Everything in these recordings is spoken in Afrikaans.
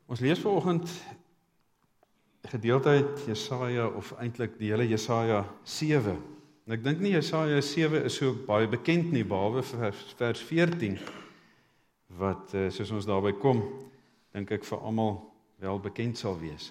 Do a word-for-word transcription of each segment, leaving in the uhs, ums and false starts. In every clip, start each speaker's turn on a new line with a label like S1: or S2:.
S1: Ons lees vanoggend 'n gedeelte uit Jesaja, of eintlik die hele Jesaja sewe. En ek dink nie Jesaja sewe is so baie bekend nie, behalwe vers, vers veertien, wat, soos ons daarby kom, dink ek vir almal wel bekend sal wees.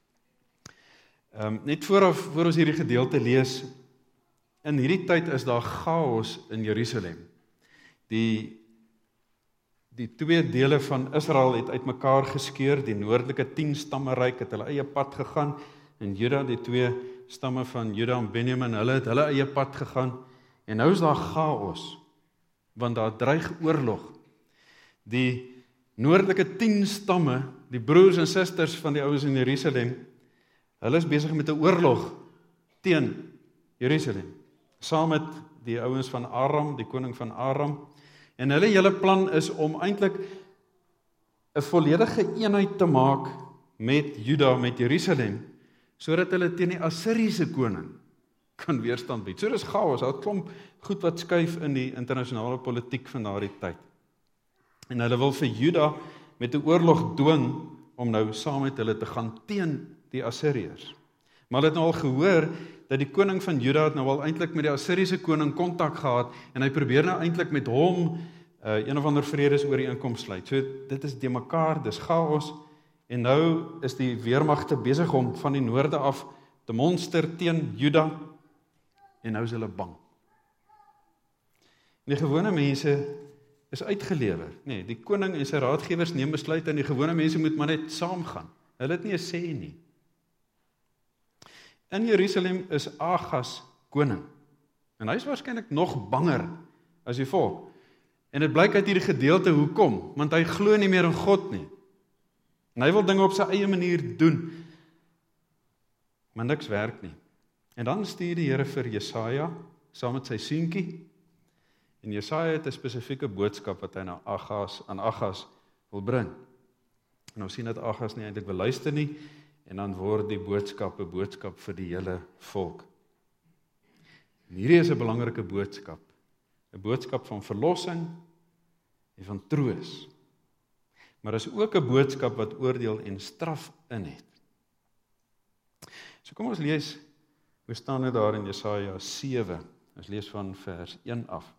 S1: Um, net vooraf, voor ons hierdie gedeelte lees, in hierdie tyd is daar chaos in Jerusalem. Die Die twee dele van Israel het uitmekaar geskeur, die noordelike tien stamme ryk het hulle eie pad gegaan, en Juda, die twee stamme van Juda en Benjamin, hulle het hulle eie pad gegaan, en nou is daar chaos, want daar dreig oorlog. Die noordelike tien stamme, die broers en susters van die ouens in Jerusalem, hulle is besig met 'n oorlog teen Jerusalem, saam met die ouens van Aram, die koning van Aram. En hulle hele plan is om eintlik 'n volledige eenheid te maak met Juda, met Jerusalem, sodat hulle teen die Assiriese koning kan weerstand bied. So dis chaos, daar klomp goed wat skuif in die internasionale politiek van daardie tyd. En hulle wil vir Juda met 'n oorlog dwing om nou saam met hulle te gaan teen die Assiriërs. Maar hulle het nou al gehoor dat die koning van Juda het nou al eintlik met die Assiriese koning kontak gehad, en hy probeer nou eintlik met hom uh, een of ander vredesooreenkoms sluit. So dit is de mekaar, dis chaos, en nou is die weermagte besig om van die noorde af te monster teen Juda, en nou is hulle bang. En die gewone mense is uitgelewer. Nee, die koning en sy raadgewers neem besluit, en die gewone mense moet maar net saamgaan. Hulle het nie 'n sê nie. In Jerusalem is Agas koning, en hy is waarskynlik nog banger as die volk. En dit blyk uit hierdie gedeelte hoekom, want hy glo nie meer in God nie. En hy wil dinge op sy eie manier doen, maar niks werk nie. En dan stuur die Here vir Jesaja, saam met sy seentjie, en Jesaja het 'n spesifieke boodskap wat hy na Agas, aan Agas wil bring. En ons sien dat Agas nie eintlik wil luister nie, en dan word die boodskap 'n boodskap vir die hele volk. En hierdie is 'n belangrike boodskap. 'n Boodskap van verlossing en van troos. Maar is ook 'n boodskap wat oordeel en straf in het. So kom ons lees, hoe staan dit daar in Jesaja sewe. Ons lees van vers een af.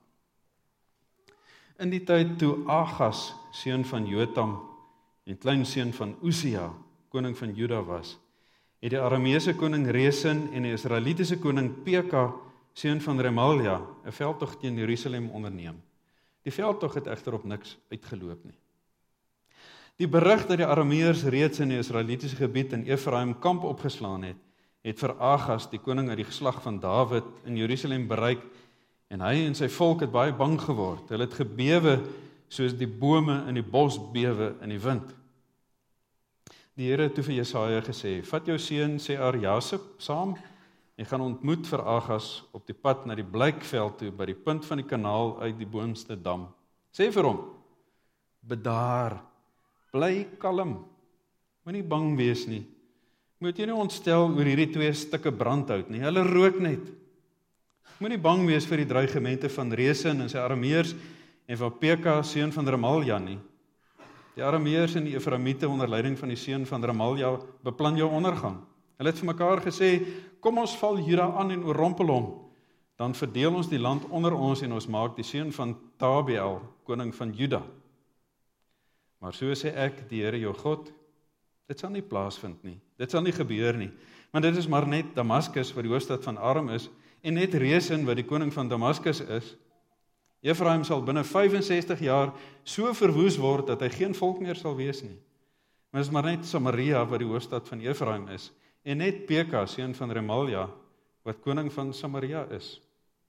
S1: In die tyd toe Agas, seun van Jotam, en kleinseun van Usia, koning van Juda was, het die Arameese koning Resin en die Israelitiese koning Peka, seun van Remalia, 'n veldtog teen Jerusalem onderneem. Die veldtog het egter op niks uitgeloop nie. Die berig dat die Arameërs reeds in die Israelitiese gebied in Efraim kamp opgeslaan het, het vir Agas, die koning uit die geslag van Dawid, in Jerusalem bereik, en hy en sy volk het baie bang geword. Hulle het gebewe soos die bome in die bos bewe in die wind. Die Here het toe vir Jesaja gesê, vat jou seun Sear-Jasub saam, en gaan ontmoet vir Agas op die pad na die Blykveld toe, by die punt van die kanaal uit die boonste dam. Sê vir hom, bedaar, bly kalm, moenie bang wees nie. Moet jy nie ontstel oor hierdie twee stukke brandhout nie, hulle rook net. Moenie bang wees vir die dreigemente van Resin en sy Arameërs, en van Peka, seun van Remalia nie. Die Arameërs en die Efraimiete onder leiding van die seun van Remalia beplan jou ondergang. Hulle het vir mekaar gesê, kom ons val Juda aan en oorrompel hom, dan verdeel ons die land onder ons en ons maak die seun van Tabeel, koning van Juda. Maar so sê ek, die Here jou God, dit sal nie plaasvind nie, dit sal nie gebeur nie, want dit is maar net Damaskus wat die hoofstad van Aram is, en net Resin wat die koning van Damaskus is. Efraim sal binne vyfensestig jaar so verwoes word, dat hy geen volk meer sal wees nie. Maar dit is maar net Samaria wat die hoofstad van Efraim is, en net Peka, seun van Remalia, wat koning van Samaria is.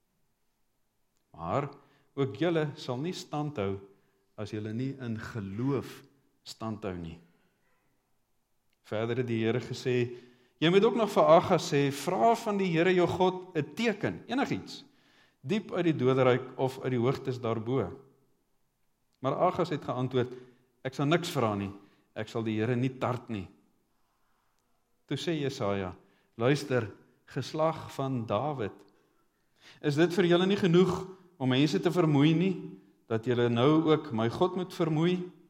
S1: Maar ook julle sal nie standhou, as julle nie in geloof standhou nie. Verder het die Here gesê, jy moet ook nog vir Agas sê, vra van die Here jou God 'n teken, enigiets, diep uit die doderyk of uit die hoogtes daarbo. Maar Agas het geantwoord, ek sal niks vra nie, ek sal die Here nie tart nie. Toe sê Jesaja, luister, geslag van Dawid, is dit vir julle nie genoeg om mense te vermoei nie, dat julle nou ook my God moet vermoei?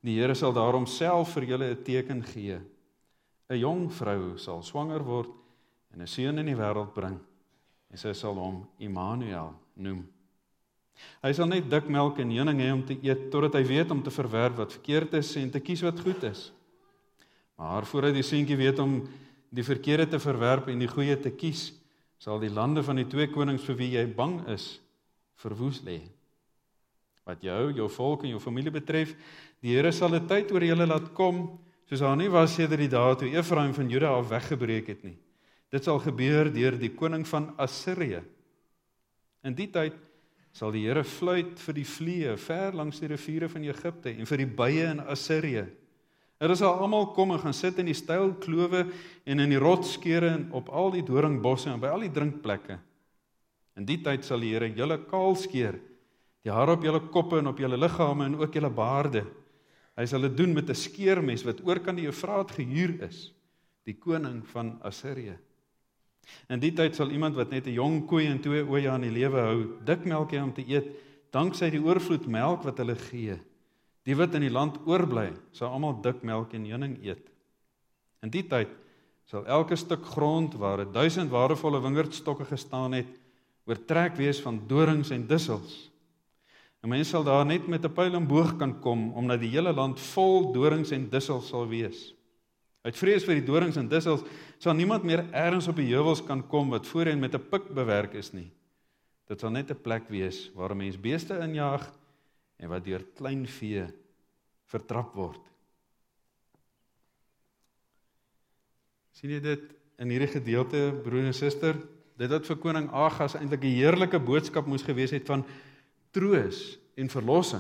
S1: Die Here sal daarom self vir julle 'n teken gee. 'n Jong vrou sal swanger word en 'n seun in die wêreld bring, en sy sal hom Immanuel noem. Hy sal net dik melk en honing hê om te eet, totdat hy weet om te verwerp wat verkeerd is en te kies wat goed is. Maar voordat die seentjie weet om die verkeerde te verwerp en die goeie te kies, sal die lande van die twee konings vir wie jy bang is, verwoes lê. Wat jou, jou volk en jou familie betref, die Here sal 'n tyd oor julle laat kom, soos daar nie was sedert die dae toe Efraim van Juda af weggebreek het nie. Dit sal gebeur deur die koning van Assirië. In die tyd sal die Here fluit vir die vliee ver langs die riviere van Egipte en vir die bye in Assirië. Hulle sal almal kom en gaan sit in die styl klowe en in die rotskere en op al die doringbosse en by al die drinkplekke. In die tyd sal die Here julle kaal skeer, die hare op julle koppe en op julle liggame en ook julle baarde. Hy sal dit doen met 'n skeermes wat oorkant die Eufraat gehuur is, die koning van Assirië. In die tyd sal iemand wat net 'n jong koei en twee ooe aan die lewe hou, dik melk hê om te eet, danksy die oorvloed melk wat hulle gee. Die wat in die land oorbly, sal almal dik melk en honing eet. In die tyd sal elke stuk grond waar 'n duisend waardevolle wingerdstokke gestaan het, oortrek wees van dorings en dussels. En mense sal daar net met 'n pyl en boog kan kom, omdat die hele land vol dorings en dussels sal wees. Uit vrees vir die dorings en dussels sal niemand meer ergens op die heuwels kan kom wat voorheen met 'n pik bewerk is nie. Dit sal net 'n plek wees waar 'n mens beeste injaag en wat deur klein vee vertrap word. Sien jy dit in hierdie gedeelte, broer en suster? Dit wat vir koning Agas eintlik 'n heerlike boodskap moes gewees het van troos en verlossing,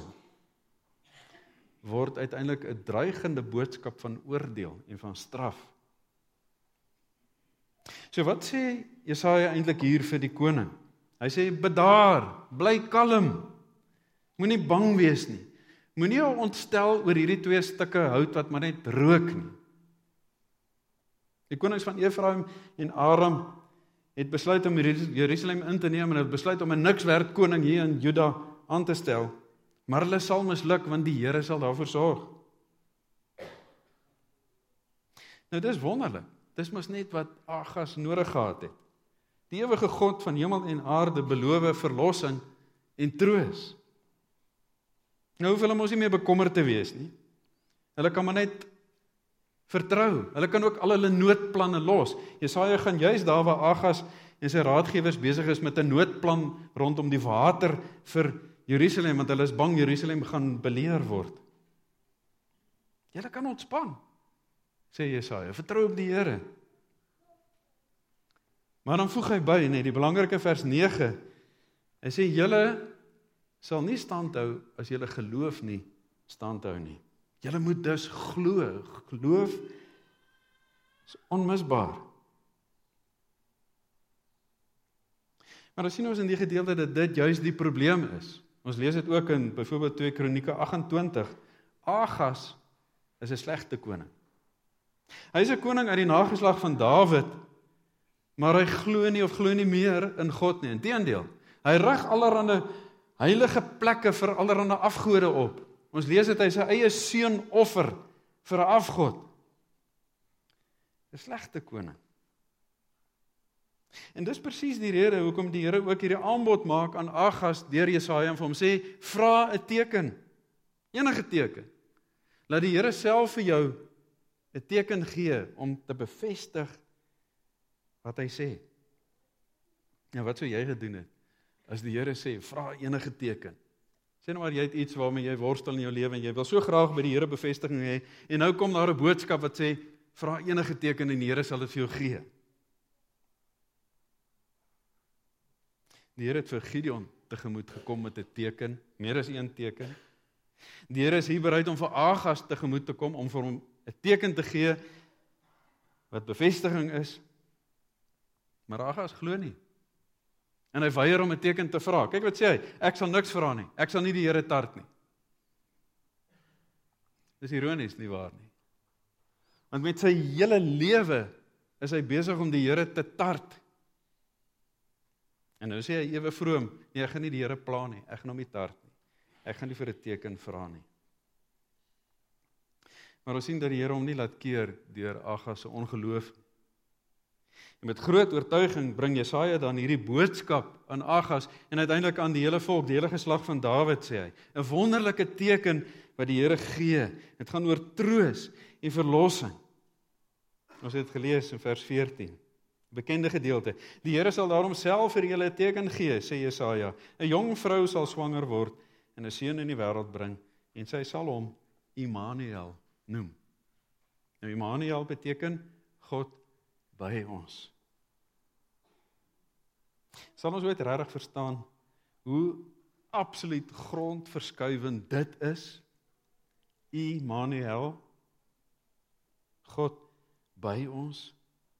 S1: word uiteindelik 'n dreigende boodskap van oordeel en van straf. So wat sê Jesaja eintlik hier vir die koning? Hy sê, bedaar, bly kalm, moenie bang wees nie, moenie jou ontstel oor hierdie twee stukke hout wat maar net rook nie. Die konings van Efraim en Aram het besluit om Jerusalem in te neem en het besluit om 'n niks werd koning hier in Juda aan te stel, maar hulle sal misluk want die Here sal daarvoor sorg. Nou dis wonderlik, dis mos net wat Agas nodig gehad het. Die ewige God van hemel en aarde beloof verlossing en troos. Nou hoef hulle mos nie meer bekommerd te wees nie. Hulle kan maar net vertrou. Hulle kan ook al hulle noodplanne los. Jesaja gaan juis daar waar Agas en sy raadgewers besig is met 'n noodplan rondom die water vir Jerusalem, want hulle is bang Jerusalem gaan beleer word. Julle kan ontspan, sê Jesaja, vertrou op die Here. Maar dan voeg hy by, nee, die belangrike vers nege, hy sê, julle sal nie standhou as julle geloof nie standhou nie. Julle moet dus glo, geloof is onmisbaar. Maar dan sien ons in die gedeelte dat dit juist die probleem is. Ons lees dit ook in byvoorbeeld twee Kronieke agt-en-twintig. Agas is 'n slegte koning. Hy is 'n koning uit die nageslag van Dawid, maar hy glo nie of glo nie meer in God nie. Inteendeel, hy rig allerhande heilige plekke vir allerhande afgode op. Ons lees dit hy sy eie seun offer vir 'n afgod. 'n Slegte koning. En dis presies die rede hoekom die Here ook hierdie aanbod maak aan Agas deur Jesaja en vir hom sê, vra 'n teken, enige teken. Laat die Here self vir jou 'n teken gee om te bevestig wat hy sê. Nou wat sou jy gedoen het as die Here sê, vra enige teken? Sê nou maar jy het iets waarmee jy worstel in jou lewe en jy wil so graag by die Here bevestiging hê en nou kom daar 'n boodskap wat sê, vra enige teken en die Here sal dit vir jou gee. Die Here het vir Gideon tegemoet gekom met 'n teken, meer as een teken. Die Here is hier bereid om vir Agas tegemoet te kom, om vir hom 'n teken te gee, wat bevestiging is. Maar Agas glo nie. En hy weier om 'n teken te vra. Kyk wat sê hy, ek sal niks vra nie, ek sal nie die Here tart nie. Dis ironies nie waar nie. Want met sy hele lewe is hy besig om die Here te tart. En nou sê hy ewe vroom, nee, ek gaan nie die Here pla nie, ek gaan hom nie tart nie. Ek gaan nie vir 'n teken vra nie. Maar ons sien dat die Here hom nie laat keer deur Agas se ongeloof. En met groot oortuiging bring Jesaja dan hierdie boodskap aan Agas en uiteindelik aan die hele volk, die hele geslag van Dawid, sê hy. 'n Wonderlike teken wat die Here gee. Dit gaan oor troos en verlossing. Ons het gelees in vers veertien. Bekende gedeelte. Die Here sal daarom self vir julle 'n teken gee, sê Jesaja. 'n Jong vrou sal swanger word en 'n seun in die wêreld bring en sy sal hom Immanuel noem. Nou Immanuel beteken God by ons. Sal ons ooit regtig verstaan hoe absoluut grondverskuivend dit is? Immanuel, God by ons.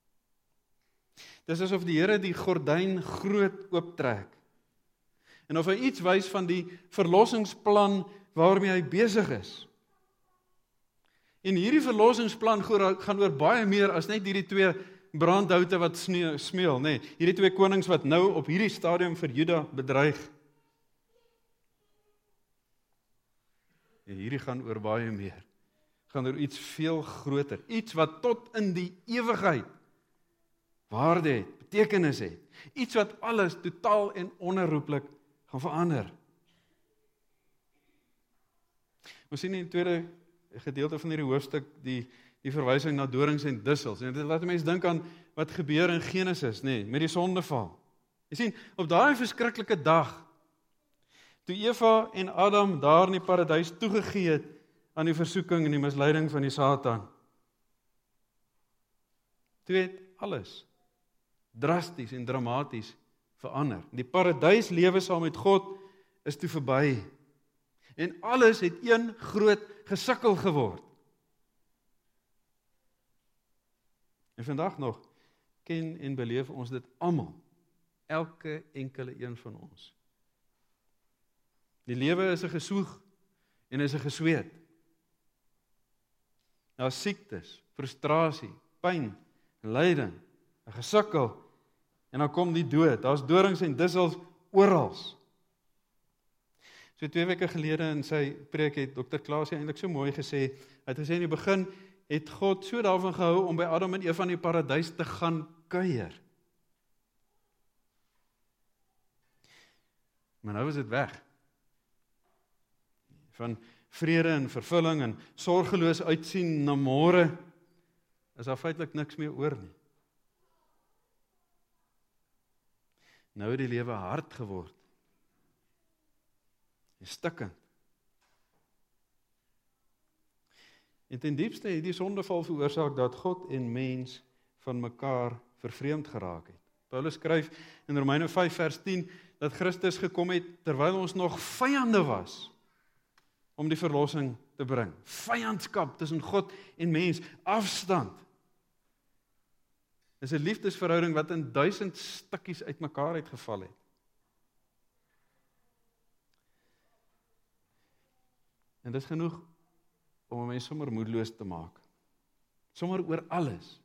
S1: Dis asof die Here die gordyn groot ooptrek. En of hy iets wys van die verlossingsplan waarmee hy besig is. En hierdie verlossingsplan gaan oor baie meer as net hierdie twee brandhoute wat smeel, nee, hierdie twee konings wat nou op hierdie stadium vir Juda bedreig. En hierdie gaan oor baie meer. Gaan oor iets veel groter, iets wat tot in die ewigheid waarde het, betekenis het, iets wat alles totaal en onherroepelik gaan verander. Ons sien in die tweede gedeelte van hierdie hoofstuk die die verwysing na dorings en dussels. En dit laat mense dink aan wat gebeur in Genesis, nê, met die sondeval. Jy sien, op daai verskriklike dag, toe Eva en Adam daar in die paradys toegegee het aan die versoeking en die misleiding van die Satan, toe het alles drasties en dramaties verander. Die paradyslewe saam met God is toe verby. En alles het een groot gesukkel geword. En vandag nog ken en beleef ons dit almal, elke enkele een van ons. Die lewe is 'n gesoeg en is 'n gesweet. Daar is siektes, frustrasie, pyn, lyding, 'n gesukkel, en dan kom die dood. Daar's dorings en dussels oral. So twee weke gelede in sy preek het dokter Klaas eintlik so mooi gesê, hy het gesê in die begin het God so daarvan gehou om by Adam en Eva in die paradys te gaan kuier. Maar nou is dit weg. Van vrede en vervulling en sorgeloos uitsien na môre, is daar feitelik niks meer oor nie. Nou het die lewe hard geword. En stikkend. En ten diepste het die sondeval veroorsaak dat God en mens van mekaar vervreemd geraak het. Paulus skryf in Romeine vyf vers tien dat Christus gekom het terwyl ons nog vyande was om die verlossing te bring. Vyandskap tussen God en mens, afstand. Dis 'n liefdesverhouding wat in duisend stukkies uitmekaar uitgeval het. En dis genoeg om 'n mens sommer moedeloos te maak. Sommer oor alles.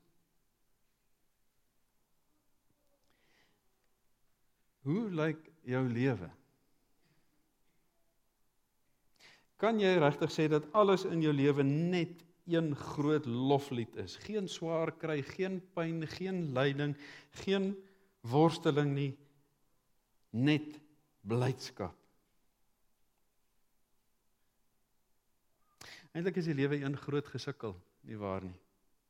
S1: Hoe lyk jou lewe? Kan jy regtig sê dat alles in jou lewe net een groot loflied is? Geen swaar kry, geen pyn, geen lyding, geen worsteling nie, net blydskap. Eintlik is die lewe een groot gesukkel, nie waar nie.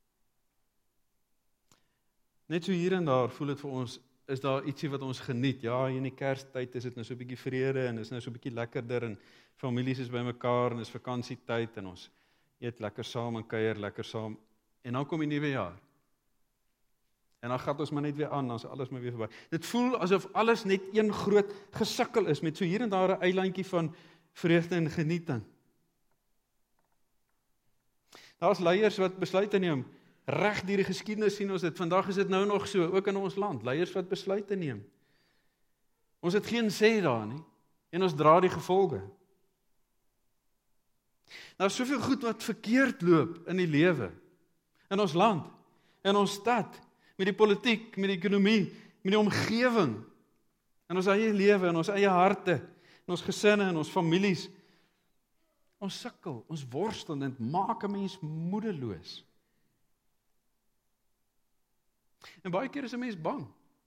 S1: Net so hier en daar voel dit vir ons, is daar ietsie wat ons geniet. Ja, in die Kerstyd is dit nou so 'n bietjie vrede en is nou so 'n bietjie lekkerder en families is bymekaar en is vakansietyd en ons eet lekker saam en kuier lekker saam. En dan kom die nuwe jaar. En dan gaan ons maar net weer aan, dan is alles maar weer verby. Dit voel asof alles net een groot gesukkel is met so hier en daar 'n eilandjie van vreugde en genieting. Daar's leiers wat besluite neem. Reg deur die geskiedenis sien ons dit. Vandag is dit nou nog so, ook in ons land. Leiers wat besluite neem. Ons het geen sê daar nie. En ons dra die gevolge. Daar is soveel goed wat verkeerd loop in die lewe. In ons land. In ons stad. Met die politiek, met die ekonomie, met die omgewing. In ons eie lewe, in ons eie harte. In ons gesinne, in ons families. Ons sukkel, ons worstel, en dit maak 'n mens moedeloos. En baie keer is 'n mens bang.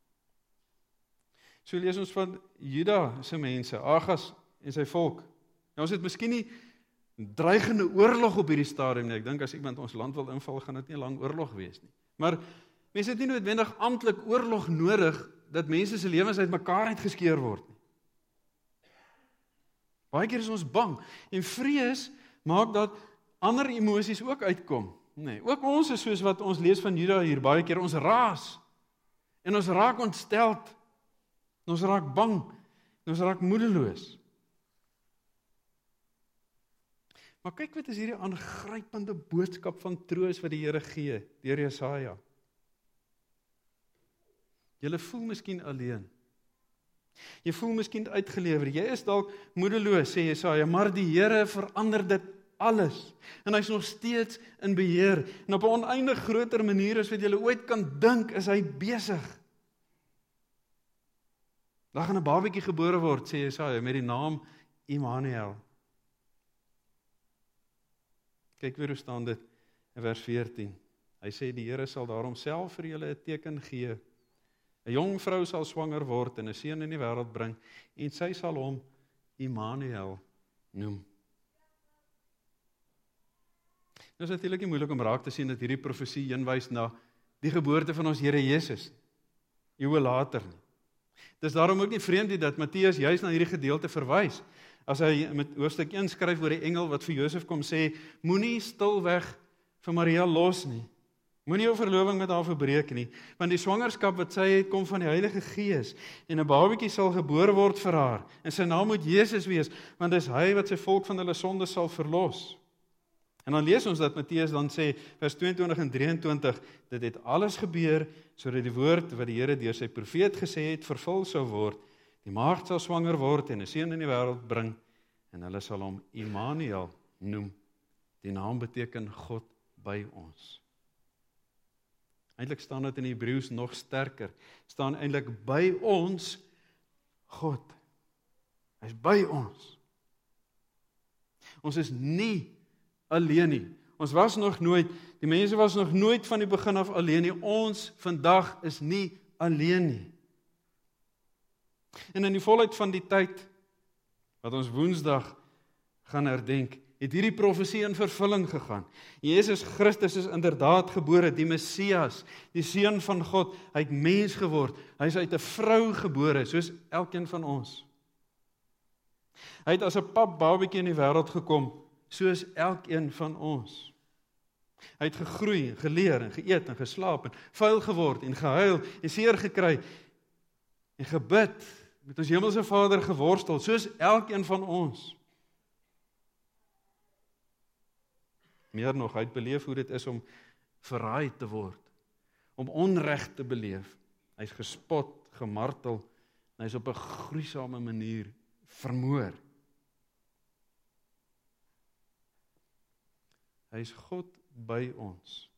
S1: So lees ons van Juda se mense, Agas en sy volk. Nou ons het miskien nie dreigende oorlog op hierdie stadium nie. Ek dink as iemand ons land wil inval, gaan dit nie lang oorlog wees nie. Maar mense het nie noodwendig amptelik oorlog nodig dat mense se lewens uit mekaar uitgeskeur word nie. Baie keer is ons bang en vrees maak dat ander emosies ook uitkom. Nee, ook ons is soos wat ons lees van Juda hier, baie keer ons raas en ons raak ontsteld. En ons raak bang, en ons raak moedeloos. Maar kyk wat is hierdie aangrypende boodskap van troos wat die Here gee deur Jesaja. Jy voel miskien alleen. Jy voel miskien uitgelewer. Jy is dalk moedeloos, sê Jesaja, maar die Here verander dit alles. En hy is nog steeds in beheer. En op 'n oneindig groter manier as wat jy ooit kan dink, is hy besig. Daar gaan 'n babatjie gebore word, sê Jesaja, met die naam Immanuel. Kyk weer hoe staan dit in vers veertien. Hy sê die Here sal daarom self vir julle 'n teken gee. 'n Jong vrou sal swanger word en 'n seun in die wêreld bring en sy sal hom Immanuel noem. Dit is natuurlik nie moeilik om raak te sien dat hierdie profesie heenwys na die geboorte van ons Here Jesus. Eeue later nie. Dit is daarom ook nie vreemd nie dat Matteus juis na hierdie gedeelte verwys. As hy met hoofstuk een skryf oor die engel wat vir Josef kom sê, moenie stilweg vir Maria los nie. Moenie jou verloving met haar verbreek nie, want die swangerskap wat sy het, kom van die Heilige Gees, en 'n babatjie sal gebore word vir haar, en sy naam moet Jesus wees, want dis hy wat sy volk van hulle sondes sal verlos. En dan lees ons dat Matteus dan sê, vers tweeëntwintig en drieëntwintig, dit het alles gebeur, sodat die woord wat die Here deur sy profeet gesê het, vervul sou word. Die maagd sal swanger word en 'n seun in die wêreld bring, en hulle sal hom Immanuel noem. Die naam beteken God by ons. Eintlik staan dit in Hebreëus nog sterker. Staan eintlik by ons God. Hy's by ons. Ons is nie alleen nie. Ons was nog nooit, die mense was nog nooit van die begin af alleen nie. Ons vandag is nie alleen nie. En in die volheid van die tyd, wat ons Woensdag gaan herdenk, het hierdie profesie in vervulling gegaan. Jesus Christus is inderdaad gebore, die Messias, die Seun van God, hy het mens geword, hy is uit 'n vrou gebore, soos elkeen van ons. Hy het as 'n pap babatjie in die wêreld gekom, soos elkeen van ons. Hy het gegroei, en geleer, en geëet, en geslaap, en vuil geword, en gehuil, en seer gekry, en gebid, met ons hemelse Vader geworstel, soos elkeen van ons. Meer nog, hy het beleef hoe dit is om verraai te word, om onreg te beleef. Hy is gespot, gemartel, en hy is op 'n gruisame manier vermoor. Hy is God by ons.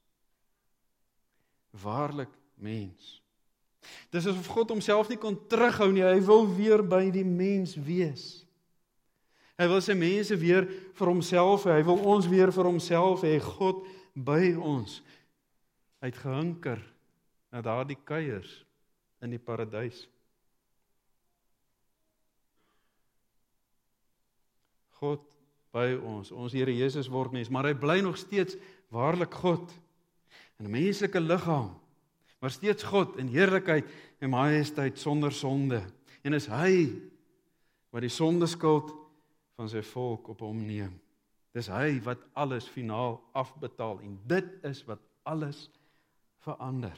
S1: Waarlik mens. Dis asof God homself nie kon terughou nie, hy wil weer by die mens wees. Hy wil sy mense weer vir homself hê, hy wil ons weer vir homself hê, God by ons. Hy het gehinker na daardie kuiers in die paradys. God by ons, ons Here Jesus word mens, maar hy bly nog steeds waarlik God, in 'n menslike liggaam, maar steeds God in heerlikheid en majesteit sonder sonde. En is hy wat die sondeskuld van sy volk op hom neem. Dis hy wat alles finaal afbetaal en dit is wat alles verander.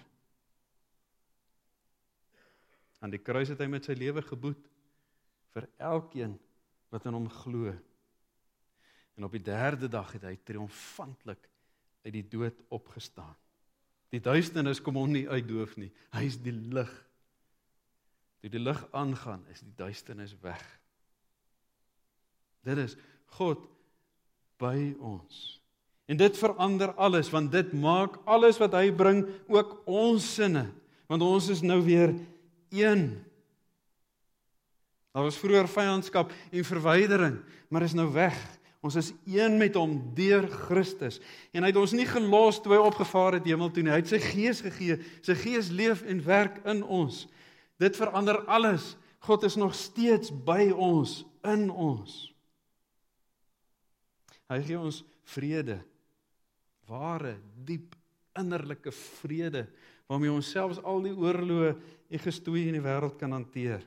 S1: Aan die kruis het hy met sy lewe geboet vir elkeen wat in hom glo. En op die derde dag het hy triomfantlik uit die dood opgestaan. Die duisternis kom hom nie uitdoof nie. Hy is die lig. Toe die lig aangaan, is die duisternis weg. Dit is God by ons. En dit verander alles, want dit maak alles wat hy bring ook ons sinne. Want ons is nou weer een. Daar was vroeër vyandskap en verwydering, maar is nou weg. Ons is een met hom deur Christus. En hy het ons nie gelos toe hy opgevaar het hemel toe nie. Hy het sy gees gegee. Sy gees leef en werk in ons. Dit verander alles. God is nog steeds by ons, in ons. Hy gee ons vrede. Ware, diep, innerlike vrede, waarmee ons selfs al die oorloë en gestoei in die wêreld kan hanteer.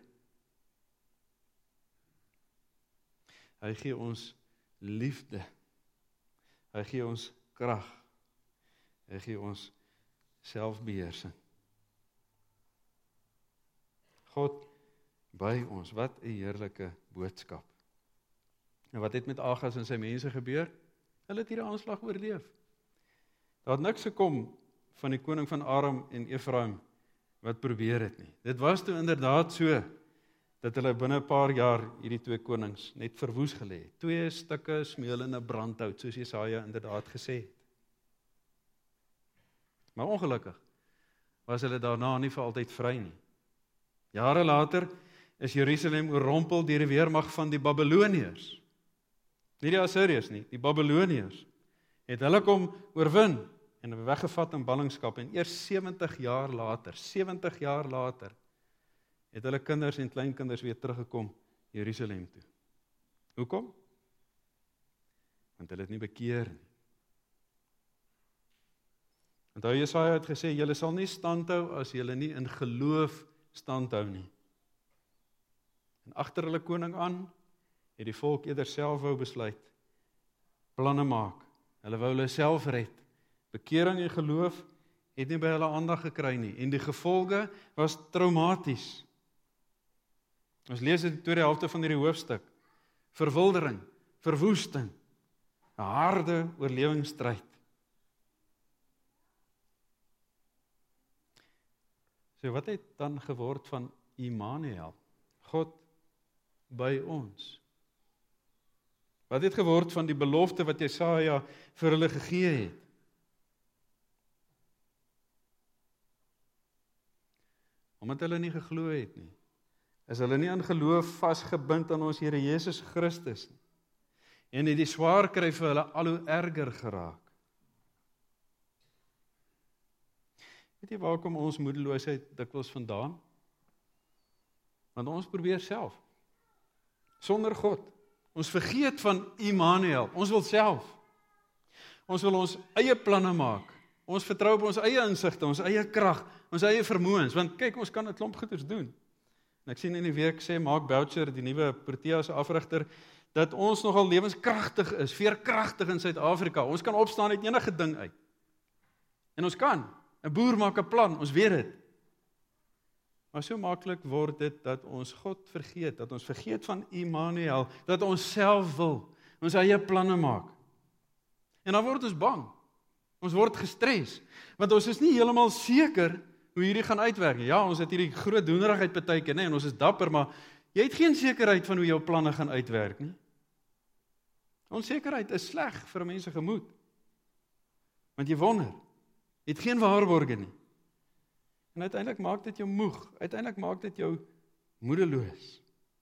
S1: Hy gee ons liefde. Hy gee ons krag. Hy gee ons selfbeheersing. God by ons, wat 'n heerlike boodskap. En wat het met Agas en sy mense gebeur? Hulle het hierdie aanslag oorleef. Daar het niks gekom van die koning van Aram en Efraim wat probeer het nie. Dit was toe inderdaad so, dat hulle binne 'n paar jaar hierdie twee konings net verwoes gelê het. Twee stukke smeulende brandhout, soos Jesaja inderdaad gesê het. Maar ongelukkig was hulle daarna nie vir altyd vry nie. Jare later is Jerusalem oorrompel deur die weermag van die Babiloniërs. Nie die Assiriërs nie, die Babiloniërs het hulle kom oorwin en weggevat in ballingskap. En eers sewentig jaar later, sewentig jaar later, het hulle kinders en kleinkinders weer teruggekom Jerusalem toe. Hoekom? Want hulle het nie bekeer nie. Onthou Jesaja het gesê, julle sal nie standhou as julle nie in geloof standhou nie. En agter hulle koning aan, het die volk eerder self wou besluit, planne maak. Hulle wou hulle self red. Bekering en geloof het nie by hulle aandag gekry nie. En die gevolge was traumaties. Ons lees in die tweede helfte van hierdie hoofstuk. Verwildering, verwoesting, 'n harde oorlewingsstryd. So wat het dan geword van Immanuel? God by ons. Wat het geword van die belofte wat Jesaja vir hulle gegee het? Omdat hulle nie geglo het nie, is hulle nie in geloof vasgebind aan ons Here Jesus Christus nie. En het die swaar kry vir hulle al hoe erger geraak. Weet jy waar kom ons moedeloosheid dikwels vandaan? Want ons probeer self. Sonder God. Ons vergeet van Immanuel. Ons wil self. Ons wil ons eie planne maak. Ons vertrou op ons eie insigte, ons eie krag, ons eie vermoëns. Want kyk, ons kan 'n klomp goeders doen. En ek sien in die week sê Mark Boucher, die nuwe Protea se afrigter, dat ons nogal lewenskragtig is, veerkragtig in Suid-Afrika. Ons kan opstaan uit enige ding uit. En ons kan. 'n Boer maak 'n plan, ons weet dit. Maar so maklik word dit dat ons God vergeet, dat ons vergeet van Immanuel, dat ons self wil, ons eie planne maak. En dan word ons bang. Ons word gestres, want ons is nie heeltemal seker hoe hierdie gaan uitwerk. Ja, ons het hierdie groot doenerigheid partykeer, nee, en ons is dapper, maar jy het geen sekerheid van hoe jou planne gaan uitwerk nie. Onsekerheid is sleg vir 'n mens se gemoed. Want jy wonder, jy het geen waarborge nie. En uiteindelik maak dit jou moeg, uiteindelik maak dit jou moedeloos.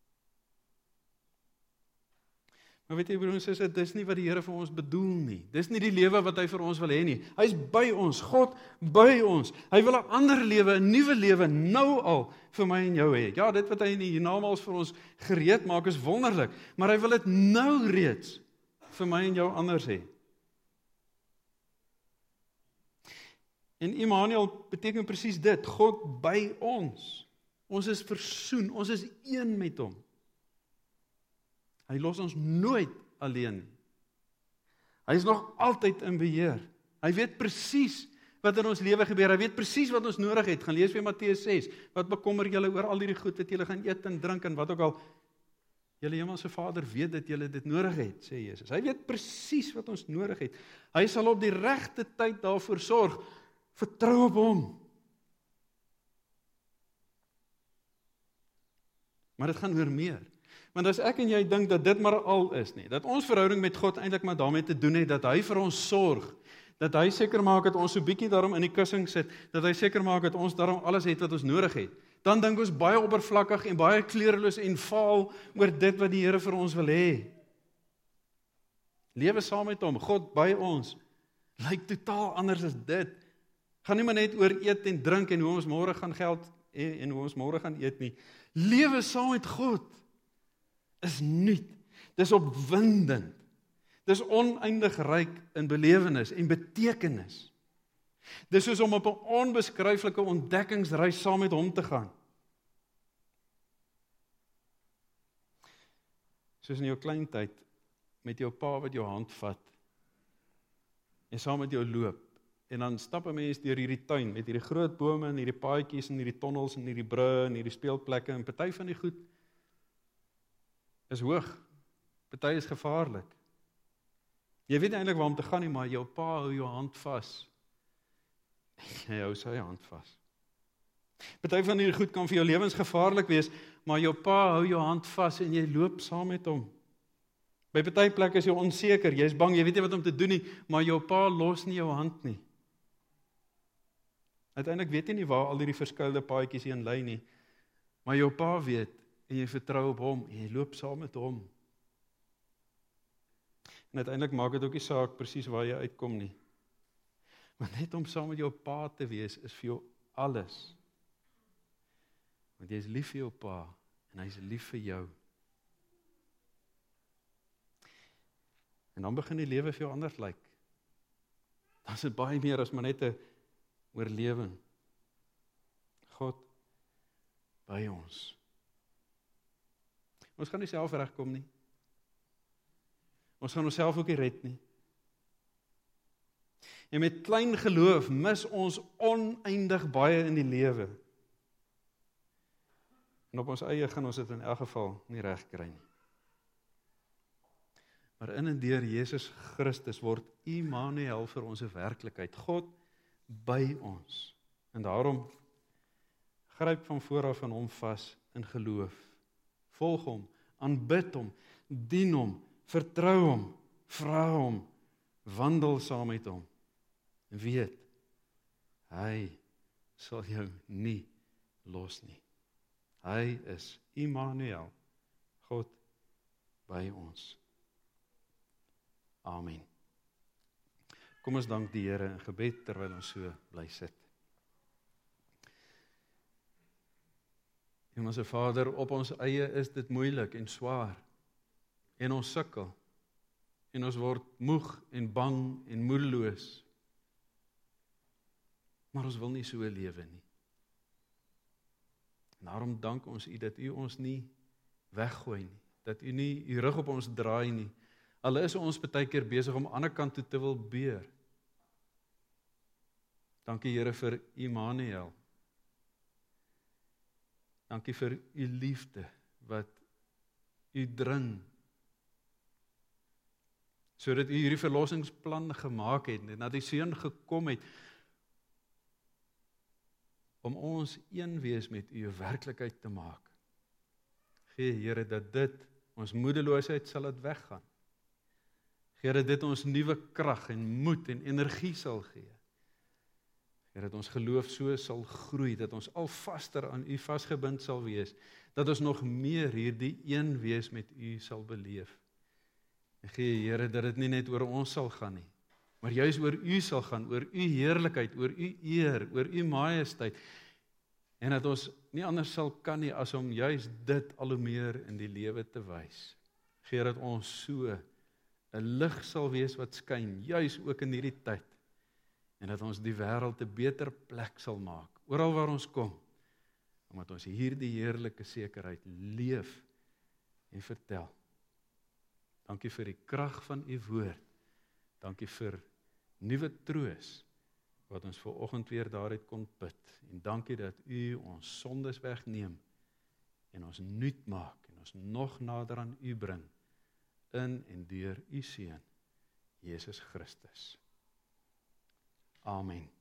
S1: Maar weet jy broers en susters, dis nie wat die Here vir ons bedoel nie. Dis nie die lewe wat hy vir ons wil hê nie. Hy is by ons, God by ons. Hy wil 'n ander lewe, 'n nuwe lewe nou al vir my en jou hê. Ja, dit wat hy in die hiernamaals vir ons gereed maak is wonderlik, maar hy wil dit nou reeds vir my en jou anders hê. En Immanuel beteken presies dit, God by ons. Ons is versoen, ons is een met hom. Hy los ons nooit alleen nie. Hy is nog altyd in beheer. Hy weet presies wat in ons lewe gebeur. Hy weet presies wat ons nodig het. Gaan lees weer Matteus ses. Wat bekommer julle oor al hierdie goed wat julle gaan eet en drink en wat ook al. Julle hemelse Vader weet dat julle dit nodig het, sê Jesus. Hy weet presies wat ons nodig het. Hy sal op die regte tyd daarvoor sorg. Vertrou op hom. Maar dit gaan oor meer. Want as ek en jy dink dat dit maar al is nie, dat ons verhouding met God eintlik maar daarmee te doen het, dat hy vir ons sorg, dat hy seker maak dat ons so bietjie daarom in die kussing sit, dat hy seker maak dat ons daarom alles het wat ons nodig het, dan dink ons baie oppervlakkig en baie kleurloos en vaal oor dit wat die Here vir ons wil hê. Lewe saam met hom, God by ons, lyk totaal anders as dit. Gaan nie maar net oor eet en drink en hoe ons môre gaan geld en hoe ons môre gaan eet nie. Lewe saam met God is nuut. Dis opwindend. Dis oneindig ryk in belewenis en betekenis. Dis soos om op 'n onbeskryflike ontdekkingsreis saam met hom te gaan. Soos in jou kleintyd, met jou pa wat jou hand vat, en saam met jou loop, en dan stap 'n mens deur hierdie tuin, met hierdie groot bome, en hierdie paadjies, en hierdie tonnels, en hierdie brûe, en hierdie speelplekke, en party van die goed is hoog, party is gevaarlik. Jy weet eintlik waar om te gaan nie, maar jou pa hou jou hand vas. Jy hou sy hand vas. Party van hierdie goed kan vir jou lewensgevaarlik wees, maar jou pa hou jou hand vas en jy loop saam met hom. By party plekke is jy onseker, jy is bang, jy weet nie wat om te doen nie, maar jou pa los nie jou hand nie. Uiteindelik weet jy nie waar al hierdie verskuilde paadjies heen lei nie, maar jou pa weet, en jy vertrou op hom, en jy loop saam met hom. En uiteindelik maak dit ook nie saak presies waar jy uitkom nie. Maar net om saam met jou pa te wees, is vir jou alles. Want jy is lief vir jou pa, en hy is lief vir jou. En dan begin die lewe vir jou anders lyk. Dan is dit baie meer as maar net 'n oorlewing. God by ons. Ons gaan nie self regkom nie. Ons gaan onsself ook nie red nie. En met klein geloof mis ons oneindig baie in die lewe. En op ons eie gaan ons dit in elk geval nie reg kry nie. Maar in en deur Jesus Christus word Immanuel vir ons 'n werklikheid. God by ons. En daarom gryp van vooraf aan hom vas in geloof. Volg hom, aanbid hom, dien hom, vertrou hom, vra hom, wandel saam met hom. En weet, hy sal jou nie los nie. Hy is Immanuel, God by ons. Amen. Kom ons dank die Here in gebed terwyl ons so bly sit. Hemelse Vader, op ons eie is dit moeilik en swaar. En ons sukkel. En ons word moeg en bang en moedeloos. Maar ons wil nie so lewe nie. En daarom dank ons U dat U ons nie weggooi nie. Dat U nie U rug op ons draai nie. Al is ons baie keer besig om aan die ander kant toe te wil beer. Dankie Here vir Immanuel. Dankie vir U liefde wat U dring. Sodat U hierdie verlossingsplan gemaak het en dat U Seun gekom het om ons een wees met U 'n werklikheid te maak. Gee Here dat dit ons moedeloosheid sal dit weggaan. Gee dat dit ons nuwe krag en moed en energie sal gee. Gee dat ons geloof so sal groei, dat ons al vaster aan U vasgebind sal wees, dat ons nog meer hierdie een wees met U sal beleef. En gee Here dat dit nie net oor ons sal gaan nie, maar juis oor U sal gaan, oor U heerlikheid, oor U eer, oor U majesteit, en dat ons nie anders sal kan nie as om juis dit al hoe meer in die lewe te wys. Gee dat ons so 'n lig sal wees wat skyn, juis ook in hierdie tyd, en dat ons die wêreld 'n beter plek sal maak, oral waar ons kom, omdat ons hierdie heerlike sekerheid leef en vertel. Dankie vir die krag van U woord, dankie vir nuwe troos, wat ons vanoggend weer daaruit kon put, en dankie dat U ons sondes wegneem, en ons nuut maak, en ons nog nader aan U bring, in en deur U Seun, Jesus Christus. Amen.